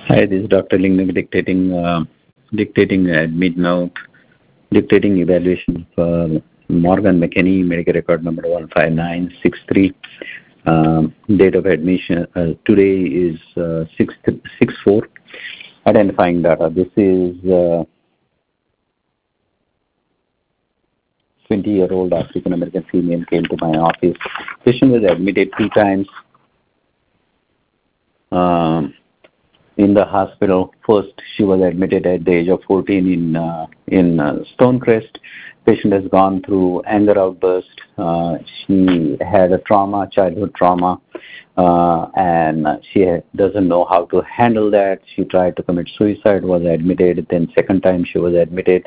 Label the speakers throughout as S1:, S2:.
S1: Hi, this is Dr. Lingam dictating admit note, dictating evaluation for Morgan McKinney, medical record number 15963. Date of admission today is 6/4. Identifying data. This is 20-year-old African American female came to my office. Patient was admitted 2 times. In the hospital. First, she was admitted at the age of 14 in Stonecrest. Patient has gone through anger outburst. She had a trauma, childhood trauma, and she doesn't know how to handle that. She tried to commit suicide, was admitted. Then second time she was admitted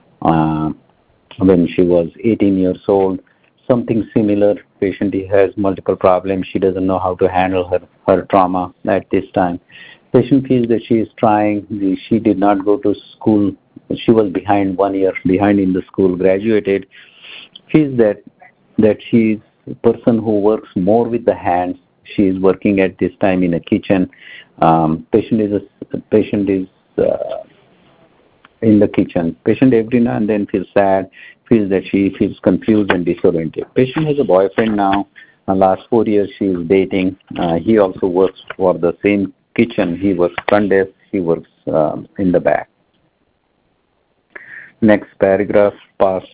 S1: when she was 18 years old. Something similar. Patient has multiple problems. She doesn't know how to handle her trauma at this time. Patient feels that she is trying. She did not go to school. She was behind 1 year behind in the school. Graduated. Feels that she is a person who works more with the hands. She is working at this time in a kitchen. Patient is in the kitchen. Patient every now and then feels sad. Feels that she feels confused and disoriented. Patient has a boyfriend now. Last 4 years she is dating. He also works for the same kitchen. He works front desk. He works in the back. Next paragraph, past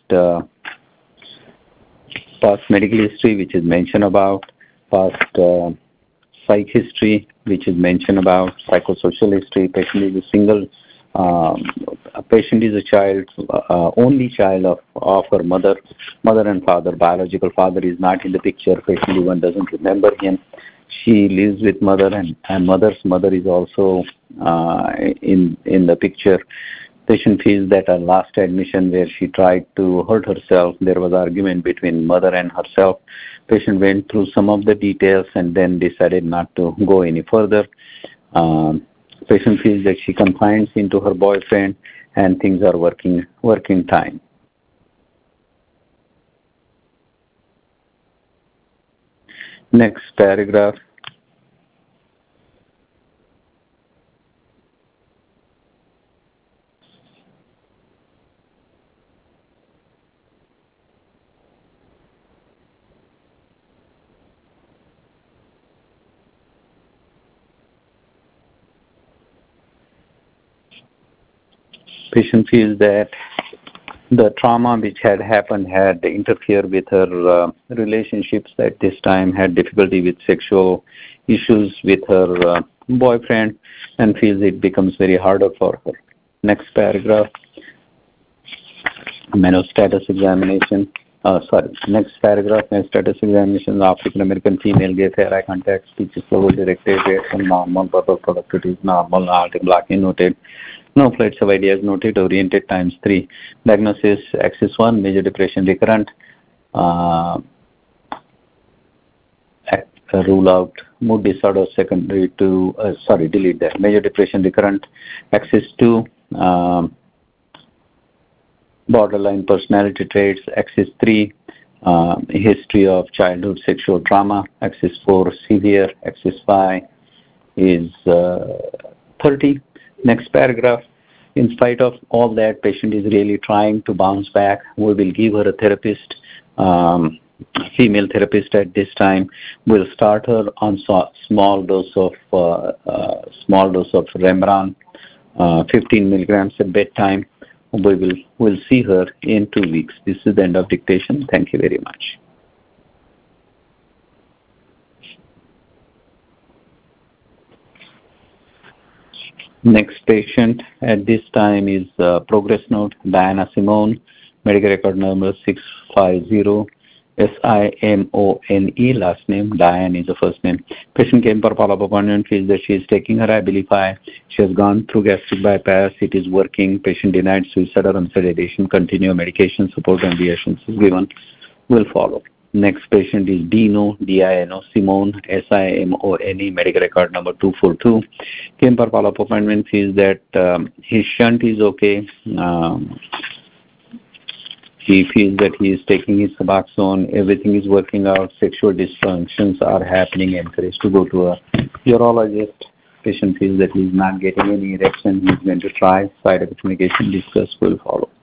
S1: medical history, which is mentioned about, past psych history, which is mentioned about, psychosocial history. Patient is a single. A patient is a child, only child of her mother and father. Biological father is not in the picture. Patient even doesn't remember him. She lives with mother, and mother's mother is also in the picture. Patient feels that her last admission where she tried to hurt herself, there was argument between mother and herself. Patient went through some of the details and then decided not to go any further. Patient feels that she confines into her boyfriend and things are working time. Next paragraph. Patient feels that the trauma which had happened had interfered with her relationships at this time, had difficulty with sexual issues with her boyfriend, and feels it becomes very harder for her. Next paragraph. Mental status examination. Next paragraph. Mental status examination. The African American female gave fair eye contact, speech is slowly directed, reaction normal, verbal productivity is normal, heart blocking noted. No flights of ideas noted, oriented times 3. Diagnosis, axis 1, major depression recurrent. Rule out mood disorder secondary to, delete that. Major depression recurrent. Axis 2, borderline personality traits. Axis 3, history of childhood sexual trauma. Axis 4, severe. Axis 5 is 30. Next paragraph. In spite of all that, patient is really trying to bounce back. We will give her a therapist, female therapist at this time. We'll start her on small dose of Remeron, 15 milligrams at bedtime. We'll see her in 2 weeks. This is the end of dictation. Thank you very much. Next patient at this time is progress note, Diana Simone, medical record number 650, Simone, last name, Diane is the first name. Patient came for follow-up appointment, feels that she is taking her Abilify. She has gone through gastric bypass, it is working. Patient denied suicide or sedation, continue medication support and reassurance is given, will follow. Next patient is Dino, D-I-N-O, Simone, S-I-M-O-N-E, medical record number 242. Came for follow-up appointment, feels that his shunt is okay. He feels that he is taking his Suboxone, everything is working out, sexual dysfunctions are happening, encouraged to go to a urologist. patient feels that he's not getting any erection, he's going to try side effect medication, discuss will follow.